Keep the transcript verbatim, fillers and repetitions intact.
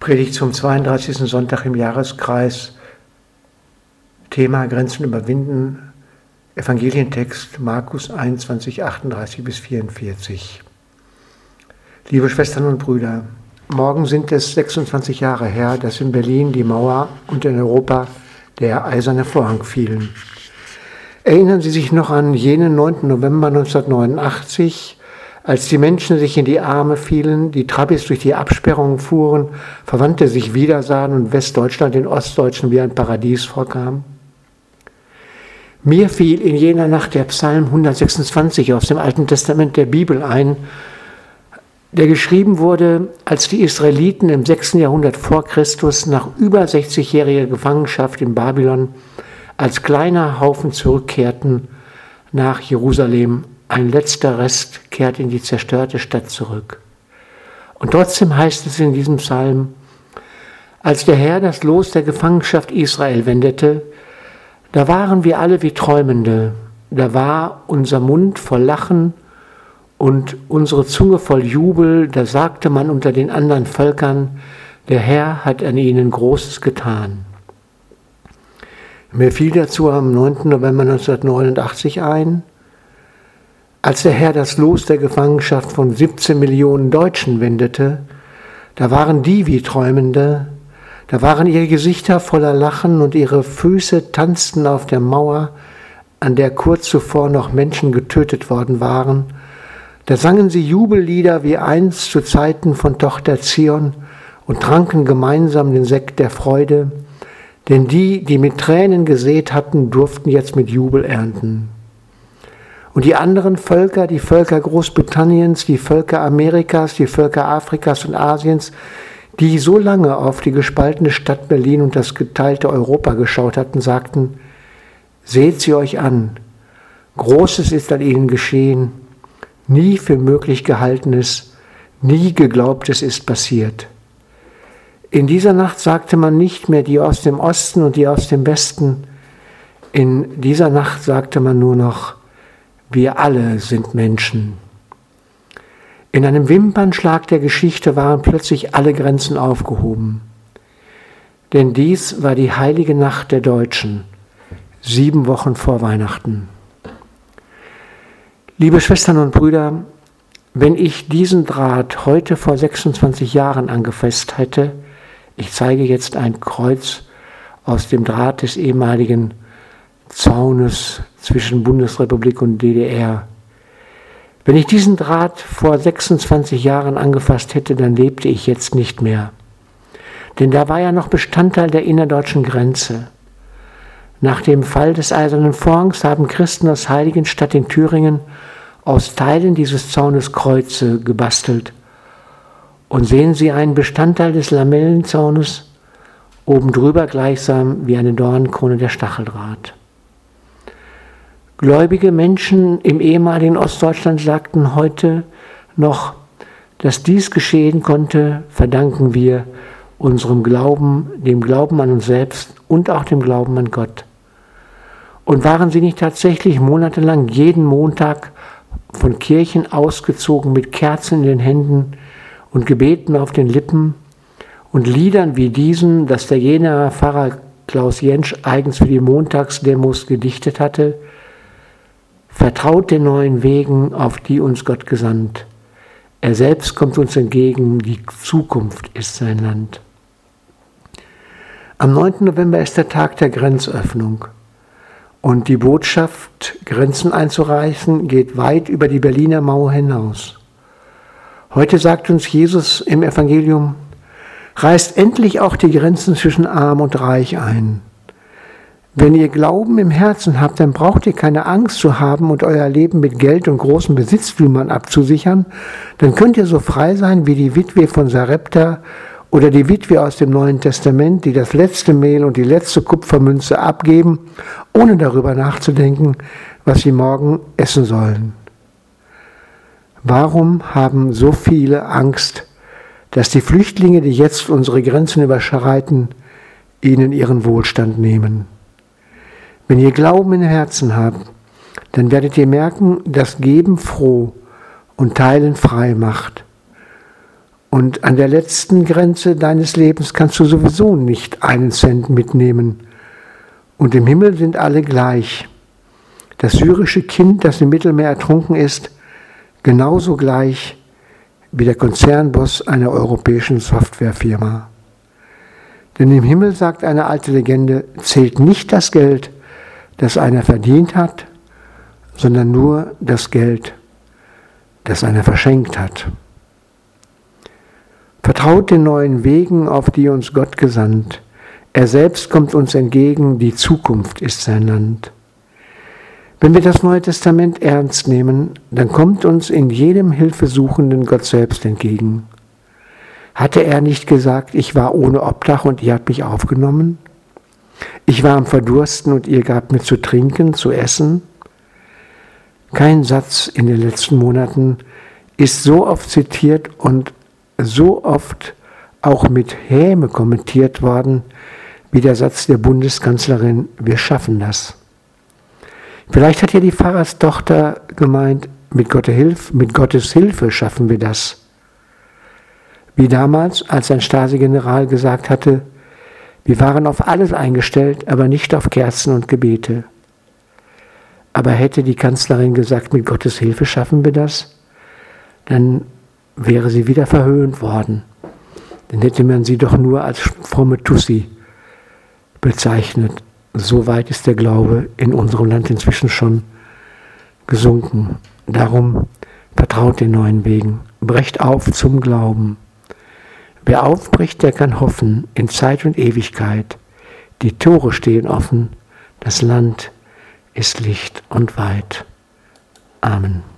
Predigt zum zweiunddreißigsten Sonntag im Jahreskreis. Thema Grenzen überwinden. Evangelientext Markus einundzwanzig, achtunddreißig bis vierundvierzig. Liebe Schwestern und Brüder, morgen sind es sechsundzwanzig Jahre her, dass in Berlin die Mauer und in Europa der eiserne Vorhang fielen. Erinnern Sie sich noch an jenen neunten November neunzehnhundertneunundachtzig, als die Menschen sich in die Arme fielen, die Trabis durch die Absperrungen fuhren, Verwandte sich wiedersahen und Westdeutschland den Ostdeutschen wie ein Paradies vorkam? Mir fiel in jener Nacht der Psalm hundertsechsundzwanzig aus dem Alten Testament der Bibel ein, der geschrieben wurde, als die Israeliten im sechsten Jahrhundert vor Christus nach über sechzigjähriger Gefangenschaft in Babylon als kleiner Haufen zurückkehrten nach Jerusalem. Ein letzter Rest kehrt in die zerstörte Stadt zurück. Und trotzdem heißt es in diesem Psalm, als der Herr das Los der Gefangenschaft Israel wendete, da waren wir alle wie Träumende, da war unser Mund voll Lachen und unsere Zunge voll Jubel, da sagte man unter den anderen Völkern, der Herr hat an ihnen Großes getan. Mir fiel dazu am neunten November neunzehnhundertneunundachtzig ein, als der Herr das Los der Gefangenschaft von siebzehn Millionen Deutschen wendete, da waren die wie Träumende, da waren ihre Gesichter voller Lachen und ihre Füße tanzten auf der Mauer, an der kurz zuvor noch Menschen getötet worden waren. Da sangen sie Jubellieder wie einst zu Zeiten von Tochter Zion und tranken gemeinsam den Sekt der Freude, denn die, die mit Tränen gesät hatten, durften jetzt mit Jubel ernten. Und die anderen Völker, die Völker Großbritanniens, die Völker Amerikas, die Völker Afrikas und Asiens, die so lange auf die gespaltene Stadt Berlin und das geteilte Europa geschaut hatten, sagten, seht sie euch an, Großes ist an ihnen geschehen, nie für möglich gehaltenes, nie geglaubtes ist passiert. In dieser Nacht sagte man nicht mehr die aus dem Osten und die aus dem Westen, in dieser Nacht sagte man nur noch, wir alle sind Menschen. In einem Wimpernschlag der Geschichte waren plötzlich alle Grenzen aufgehoben. Denn dies war die heilige Nacht der Deutschen, sieben Wochen vor Weihnachten. Liebe Schwestern und Brüder, wenn ich diesen Draht heute vor sechsundzwanzig Jahren angefasst hätte, ich zeige jetzt ein Kreuz aus dem Draht des ehemaligen Zaunes zwischen Bundesrepublik und D D R. Wenn ich diesen Draht vor sechsundzwanzig Jahren angefasst hätte, dann lebte ich jetzt nicht mehr. Denn da war ja noch Bestandteil der innerdeutschen Grenze. Nach dem Fall des Eisernen Vorhangs haben Christen aus Heiligenstadt in Thüringen aus Teilen dieses Zaunes Kreuze gebastelt. Und sehen Sie einen Bestandteil des Lamellenzaunes, oben drüber gleichsam wie eine Dornenkrone der Stacheldraht. Gläubige Menschen im ehemaligen Ostdeutschland sagten heute noch, dass dies geschehen konnte, verdanken wir unserem Glauben, dem Glauben an uns selbst und auch dem Glauben an Gott. Und waren sie nicht tatsächlich monatelang jeden Montag von Kirchen ausgezogen mit Kerzen in den Händen und Gebeten auf den Lippen und Liedern wie diesen, das der Jenaer Pfarrer Klaus Jentsch eigens für die Montagsdemos gedichtet hatte, vertraut den neuen Wegen, auf die uns Gott gesandt. Er selbst kommt uns entgegen, die Zukunft ist sein Land. Am neunten November ist der Tag der Grenzöffnung. Und die Botschaft, Grenzen einzureißen, geht weit über die Berliner Mauer hinaus. Heute sagt uns Jesus im Evangelium, reißt endlich auch die Grenzen zwischen Arm und Reich ein. Wenn ihr Glauben im Herzen habt, dann braucht ihr keine Angst zu haben und euer Leben mit Geld und großen Besitztümern abzusichern. Dann könnt ihr so frei sein wie die Witwe von Sarepta oder die Witwe aus dem Neuen Testament, die das letzte Mehl und die letzte Kupfermünze abgeben, ohne darüber nachzudenken, was sie morgen essen sollen. Warum haben so viele Angst, dass die Flüchtlinge, die jetzt unsere Grenzen überschreiten, ihnen ihren Wohlstand nehmen? Wenn ihr Glauben im Herzen habt, dann werdet ihr merken, dass Geben froh und Teilen frei macht. Und an der letzten Grenze deines Lebens kannst du sowieso nicht einen Cent mitnehmen. Und im Himmel sind alle gleich. Das syrische Kind, das im Mittelmeer ertrunken ist, genauso gleich wie der Konzernboss einer europäischen Softwarefirma. Denn im Himmel, sagt eine alte Legende, zählt nicht das Geld, das einer verdient hat, sondern nur das Geld, das einer verschenkt hat. Vertraut den neuen Wegen, auf die uns Gott gesandt. Er selbst kommt uns entgegen, die Zukunft ist sein Land. Wenn wir das Neue Testament ernst nehmen, dann kommt uns in jedem Hilfesuchenden Gott selbst entgegen. Hatte er nicht gesagt, ich war ohne Obdach und ihr habt mich aufgenommen? Ich war am Verdursten und ihr gabt mir zu trinken, zu essen? Kein Satz in den letzten Monaten ist so oft zitiert und so oft auch mit Häme kommentiert worden, wie der Satz der Bundeskanzlerin, wir schaffen das. Vielleicht hat ja die Pfarrerstochter gemeint, mit Gottes Hilfe, mit Gottes Hilfe schaffen wir das. Wie damals, als ein Stasi-General gesagt hatte, wir waren auf alles eingestellt, aber nicht auf Kerzen und Gebete. Aber hätte die Kanzlerin gesagt, mit Gottes Hilfe schaffen wir das, dann wäre sie wieder verhöhnt worden. Dann hätte man sie doch nur als fromme Tussi bezeichnet. So weit ist der Glaube in unserem Land inzwischen schon gesunken. Darum vertraut den neuen Wegen. Brecht auf zum Glauben. Wer aufbricht, der kann hoffen in Zeit und Ewigkeit. Die Tore stehen offen. Das Land ist licht und weit. Amen.